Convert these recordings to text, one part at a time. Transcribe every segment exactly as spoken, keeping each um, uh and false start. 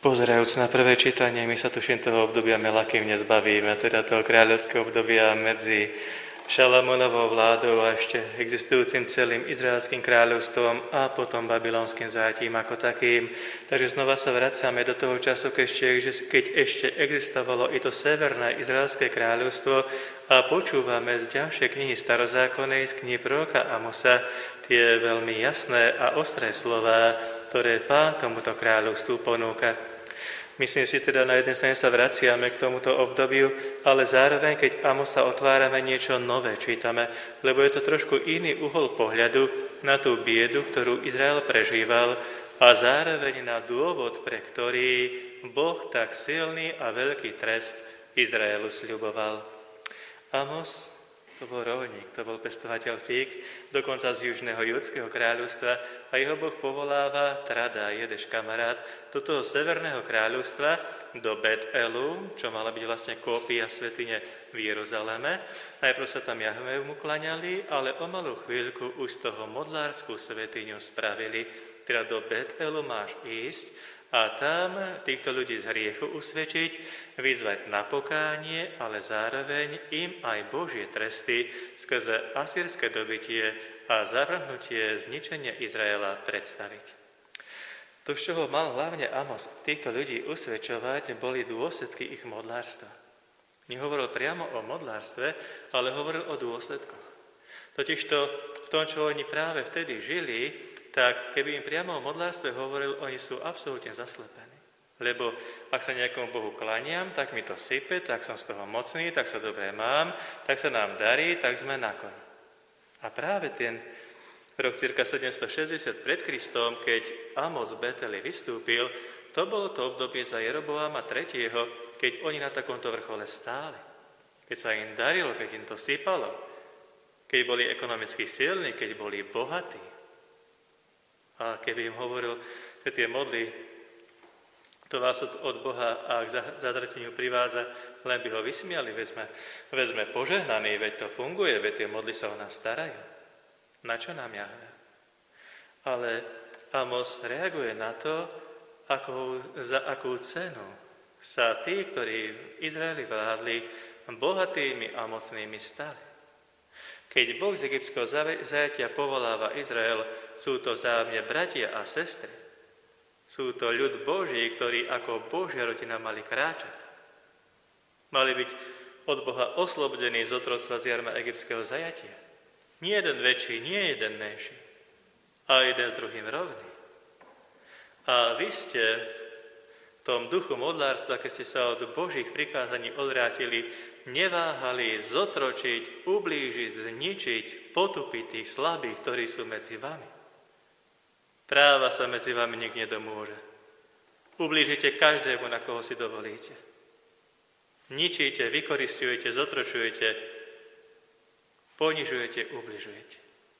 Pozerajúc na prvé čítanie, my sa tuším toho obdobia Melakým nezbavíme, teda toho kráľovského obdobia medzi Šalamonovou vládou a ešte existujúcim celým izraelským kráľovstvom a potom babylonským zátím ako takým. Takže znova sa vraciame do toho času, keď ešte, keď ešte existovalo i to severné izraelské kráľovstvo a počúvame z ďalšej knihy starozákonnej, z knihy proroka Amosa, tie veľmi jasné a ostré slová, ktoré Pán tomuto kráľovstvu ponúka. Myslím si teda, na jednej strane sa vraciame k tomuto obdobiu, ale zároveň, keď Amosa otvárame, niečo nové čítame, lebo je to trošku iný uhol pohľadu na tú biedu, ktorú Izrael prežíval a zároveň na dôvod, pre ktorý Boh tak silný a veľký trest Izraelu sľuboval. Amos to bol roľník, to bol pestovateľ fík, dokonca z južného judského kráľovstva a jeho Boh povoláva Trada, jedeš kamarát, do toho severného kráľovstva, do Bet-Elu, čo mala byť vlastne kópia svätyne v Jeruzaleme. Najprv sa tam Jahvému klaňali, ale o malú chvíľku už z toho modlárskú svätyňu spravili. Teda do Bet-Elu máš ísť a tam týchto ľudí z hriechu usvedčiť, vyzvať na pokánie, ale zároveň im aj Božie tresty skrze asýrske dobytie a zavrhnutie zničenia Izraela predstaviť. To, z čoho mal hlavne Amos týchto ľudí usvedčovať, boli dôsledky ich modlárstva. Nehovoril priamo o modlárstve, ale hovoril o dôsledkoch. Totižto v tom, čo oni práve vtedy žili, tak keby im priamo o modlárstve hovoril, oni sú absolútne zaslepení. Lebo ak sa nejakomu Bohu klaniam, tak mi to sype, tak som z toho mocný, tak sa dobre mám, tak sa nám darí, tak sme na koni. A práve ten rok cirka sedemstošesťdesiat pred Kristom, keď Amos z Beteli vystúpil, to bolo to obdobie za Jeroboama tretieho, keď oni na takomto vrchole stáli. Keď sa im darilo, keď im to sypalo, keď boli ekonomicky silní, keď boli bohatí. A keby im hovoril, že tie modly, to vás od, od Boha a k zadrateniu privádza, len by ho vysmiali, veď sme, veď sme požehnaní, veď to funguje, veď tie modly sa o nás starajú. Na čo nám Jahve? Ale Amos reaguje na to, akou, za akú cenu sa tí, ktorí v Izraeli vládli, bohatými a mocnými stali. Keď Boh z egyptského zajatia povoláva Izrael, sú to vzájomne bratia a sestry. Sú to ľud Boží, ktorí ako Božia rodina mali kráčať. Mali byť od Boha oslobodení z otroctva z jarma egyptského zajatia. Nie jeden väčší, nie jeden menší, a jeden s druhým rovný. A vy ste v tom duchu modlárstva, keď ste sa od Božích prikázaní odvrátili, neváhali zotročiť, ublížiť, zničiť, potupiť tých slabých, ktorí sú medzi vami. Práva sa medzi vami nik nedomôže. Ublížite každému, na koho si dovolíte. Ničíte, vykoristujete, zotročujete, ponižujete, ubližujete.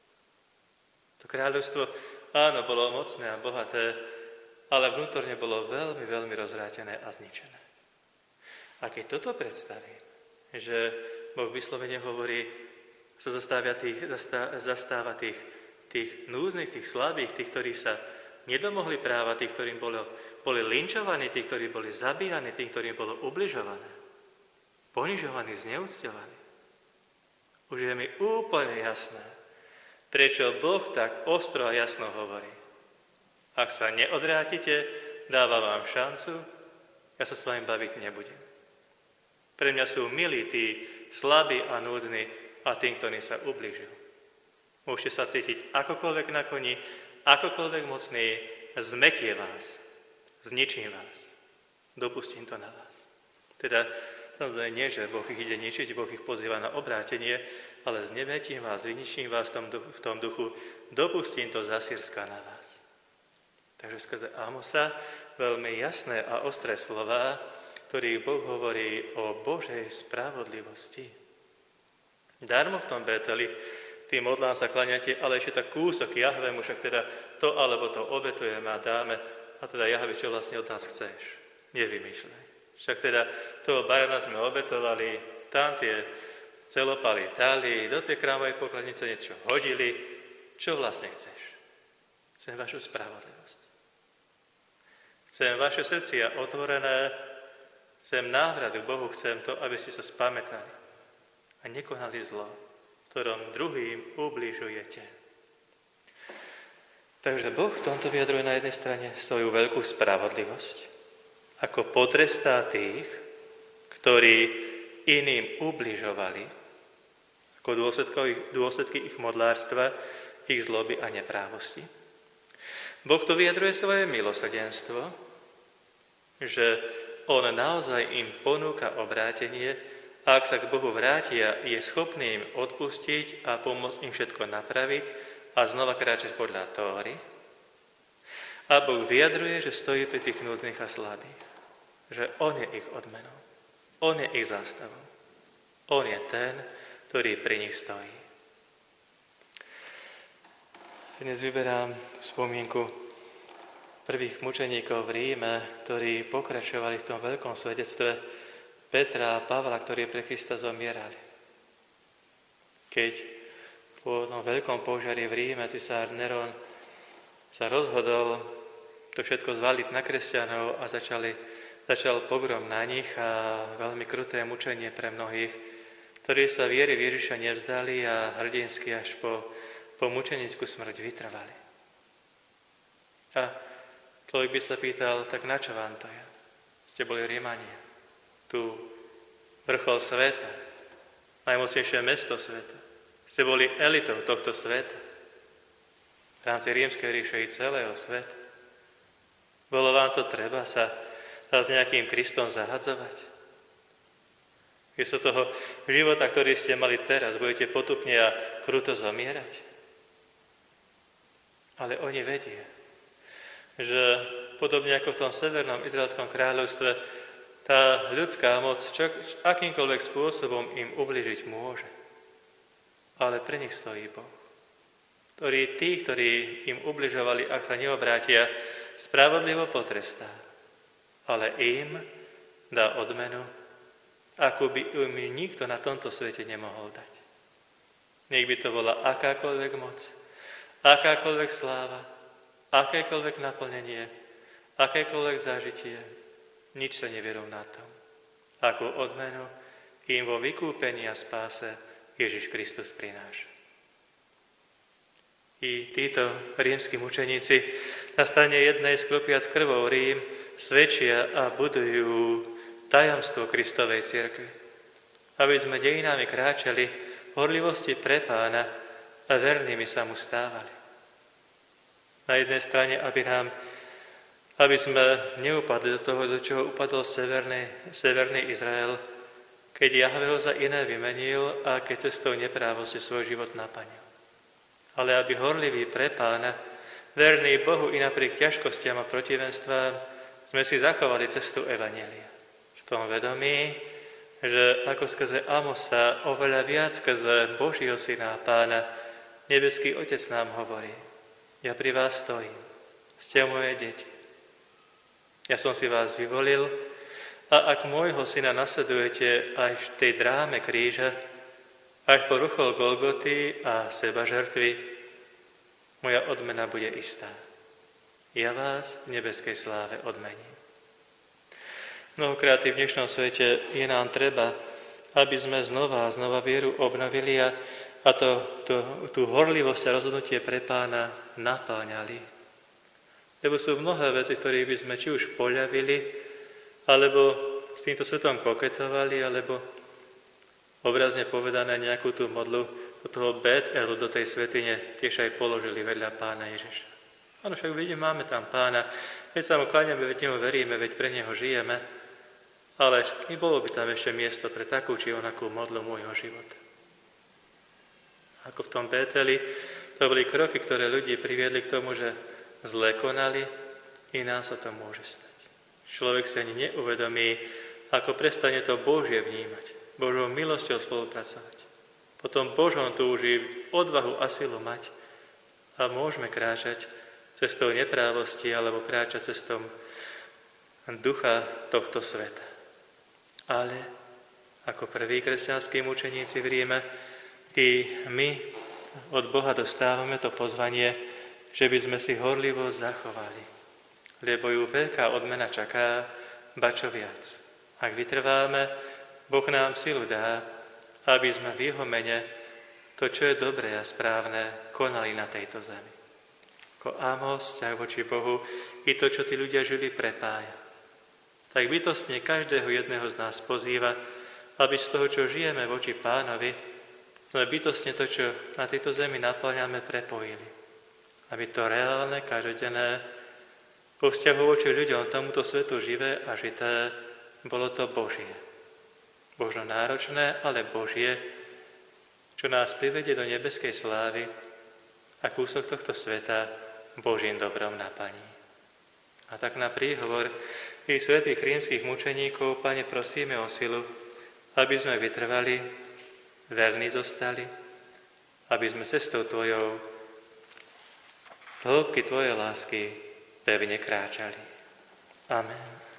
To kráľovstvo, áno, bolo mocné a bohaté, ale vnútorne bolo veľmi, veľmi rozvrátené a zničené. A keď toto predstavím, že Boh vyslovene hovorí, sa zastáva tých, zastá, zastáva tých, tých núznych, tých slabých, tých, ktorí sa nedomohli práva, tých, ktorým boli, boli linčovaní, tých, ktorí boli zabíjani, tých, ktorým bolo ubližované, ponižovaní, zneúcťovaní. Už je mi úplne jasné, prečo Boh tak ostro a jasno hovorí. Ak sa neodvrátite, dávam vám šancu, ja sa s vami baviť nebudem. Pre mňa sú milí tí slabí a núdzni a tým, ktorí sa ublížil. Môžete sa cítiť akokoľvek na koni, akokoľvek mocný, zmetie vás, zničím vás, dopustím to na vás. Teda samozrejme nie, že Boh ich ide ničiť, Boh ich pozýva na obrátenie, ale znemetím vás, vyničím vás v tom, v tom duchu, dopustím to z Asýrska na vás. Takže skrze Amosa veľmi jasné a ostré slová, ktorých Boh hovorí o Božej spravodlivosti. Darmo v tom Beteli, tým modlám sa klaňate, ale ešte tak kúsok Jahvemu, však teda to alebo to obetujeme a dáme, a teda Jahve, čo vlastne od nás chceš? Nevymýšľaj. Však teda toho barana sme obetovali, tam tie celopaly dali, do tej chrámovej pokladnice niečo hodili. Čo vlastne chceš? Chcem vašu spravodlivosť. Chcem vaše srdcia otvorené, chcem návrat k Bohu, chcem to, aby ste sa spamätali a nekonali zlo, ktorom druhým ubližujete. Takže Boh v tomto vyjadruje na jednej strane svoju veľkú spravodlivosť, ako potrestá tých, ktorí iným ubližovali, ako dôsledky ich modlárstva, ich zloby a neprávosti. Boh to vyjadruje svoje milosrdenstvo, že on naozaj im ponúka obrátenie a ak sa k Bohu vrátia, je schopný im odpustiť a pomôcť im všetko napraviť a znova kráčať podľa Tóry. A Boh vyjadruje, že stojí pri tých núdznych a slabých, že on je ich odmenou, on je ich zástavou, on je ten, ktorý pri nich stojí. Dnes vyberám spomienku prvých mučeníkov v Ríme, ktorí pokračovali v tom veľkom svedectve Petra a Pavla, ktorí pre Krista zomierali. Keď po tom veľkom požiari v Ríme cisár Neron sa rozhodol to všetko zvaliť na kresťanov a začali, začal pogrom na nich a veľmi kruté mučenie pre mnohých, ktorí sa viery v Ježiša nevzdali a hrdinsky až po, po mučenickú smrť vytrvali. A človek by sa pýtal, tak na čo vám to je? Ste boli Rímania, tu vrchol sveta, najmocnejšie mesto sveta. Ste boli elitou tohto sveta, v rámci Rímskej ríše i celého sveta. Bolo vám to treba sa, sa s nejakým Kristom zahadzovať? Miesto toho života, ktorý ste mali teraz, budete potupne a kruto zomierať? Ale oni vedia, že podobne ako v tom severnom izraelskom kráľovstve, tá ľudská moc čo, akýmkoľvek spôsobom im ubližiť môže. Ale pre nich stojí Boh, ktorý tí, ktorí im ubližovali, ak sa neobrátia, spravodlivo potrestá, ale im dá odmenu, ako by im nikto na tomto svete nemohol dať. Nech by to bola akákoľvek moc, akákoľvek sláva, akékoľvek naplnenie, akékoľvek zážitie, nič sa nevyrovná tomu. Akú odmenu im vo vykúpení a spáse Ježiš Kristus prináša. I títo rímski mučeníci na strane jednej sklopiac krvou Rím svedčia a budujú tajomstvo Kristovej cirkvi, aby sme dejinami kráčali v horlivosti pre Pána a vernými sa mu stávali. Na jednej strane, aby nám, aby sme neupadli do toho, do čoho upadol severný, severný Izrael, keď Jahve ho za iné vymenil a keď cestou neprávosti svoj život naplnil. Ale aby horliví pre Pána, verní Bohu i napriek ťažkostiam a protivenstvám, sme si zachovali cestu evanjelia. V tom vedomí, že ako skrze Amosa oveľa viac skrze Božího Syna a Pána, nebeský Otec nám hovorí: ja pri vás stojím, ste moje deti. Ja som si vás vyvolil a ak môjho Syna nasledujete aj v tej dráme kríža, až po vrchol Golgoty a seba žertvy, moja odmena bude istá. Ja vás v nebeskej sláve odmením. Mnohokrát v dnešnom svete je nám treba, aby sme znova a znova vieru obnovili a, a to, to, tú horlivosť a rozhodnutie pre Pána napáňali. Lebo sú mnohé veci, ktorých by sme či už poľavili, alebo s týmto svetom koketovali, alebo obrazne povedané nejakú tú modlu do toho Bet-Elu, do tej svätyne, tiež aj položili vedľa Pána Ježiša. Áno, však vidím, máme tam Pána, veď sa mu kláňame, veď neho veríme, veď pre neho žijeme, ale bolo by tam ešte miesto pre takú či onakú modlu môjho života. Ako v tom Bet-Eli, to boli kroky, ktoré ľudí priviedli k tomu, že zle konali, i nám sa to môže stať. Človek sa ani neuvedomí, ako prestane to Božie vnímať, Božou milosťou spolupracovať. Potom Božom túži odvahu a silu mať a môžeme kráčať cestou neprávosti alebo kráčať cestou ducha tohto sveta. Ale ako prví kresťanskí mučeníci v Ríme, i my od Boha dostávame to pozvanie, že by sme si horlivo zachovali lebo ju veľká odmena čaká, ba čo viac. Ak vytrváme, Boh nám silu dá, aby sme v jeho mene to, čo je dobré a správne, konali na tejto zemi. Ako Amos, ťah voči Bohu, i to, čo tí ľudia žili, prepája. Tak bytostne každého jedného z nás pozýva, aby z toho, čo žijeme voči Pánovi, sme bytostne to, čo na tejto zemi naplňame, prepojili. Aby to reálne, každodenné, po vzťahu voči ľuďom tomuto svetu živé a žité, bolo to Božie. Božno náročné, ale Božie, čo nás privedie do nebeskej slávy a kúsok tohto sveta Božím dobrom naplní. A tak na príhovor i svätých rímskych mučeníkov, Pane, prosíme o silu, aby sme vytrvali, verní zostali, aby sme cestou Tvojou, z hĺbky Tvojej lásky pevne kráčali. Amen.